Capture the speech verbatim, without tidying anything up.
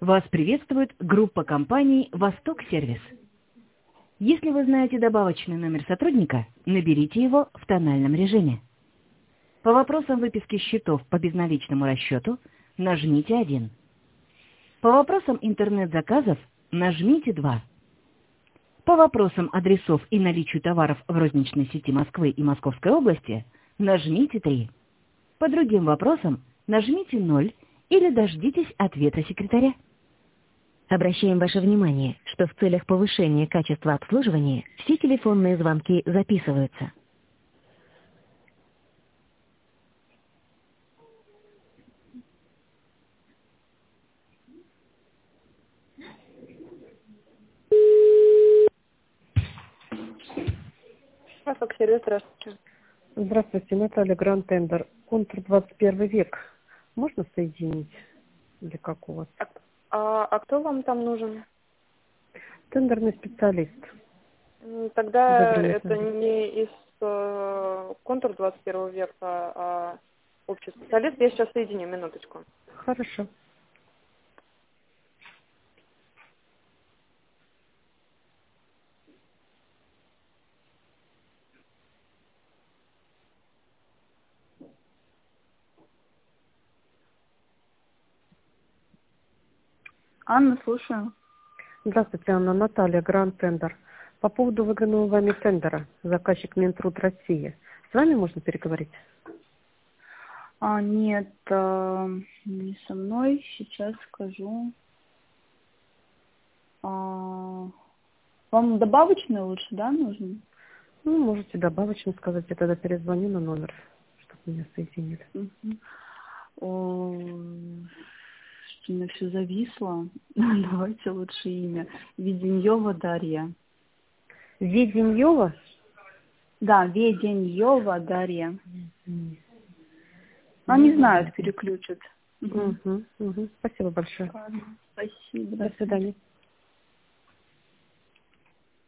Вас приветствует группа компаний «Восток Сервис». Если вы знаете добавочный номер сотрудника, наберите его в тональном режиме. По вопросам выписки счетов по безналичному расчету нажмите один. По вопросам интернет-заказов нажмите два. По вопросам адресов и наличию товаров в розничной сети Москвы и Московской области нажмите три. По другим вопросам нажмите ноль или дождитесь ответа секретаря. Обращаем ваше внимание, что в целях повышения качества обслуживания все телефонные звонки записываются. Восток Сервис, здравствуйте. Здравствуйте, Наталья, Гранд Тендер. Контур двадцать первый век. Можно соединить? Или как у вас? А, а, а кто вам там нужен? Тендерный специалист. М, Тогда Добрый это вечер. не из э, контур двадцать первого века, а общий специалист. Я сейчас соединю, минуточку. Хорошо. Анна, слушаю. Здравствуйте, Анна, Наталья, Гранд Тендер. По поводу выигранного вами тендера, заказчик Минтруд России. С вами можно переговорить? А, нет, э, не со мной. Сейчас скажу. А, вам добавочный лучше, да, нужен? Ну, можете добавочно сказать, я тогда перезвоню на номер, чтобы меня соединили. Мгм. О, что у меня все зависло. Давайте лучше имя. Веденьева Дарья. Веденьева? Да, Веденьева Дарья. Мгм. А не знают, переключат. Мгм. Угу, угу. Спасибо большое. Ладно, спасибо. До свидания.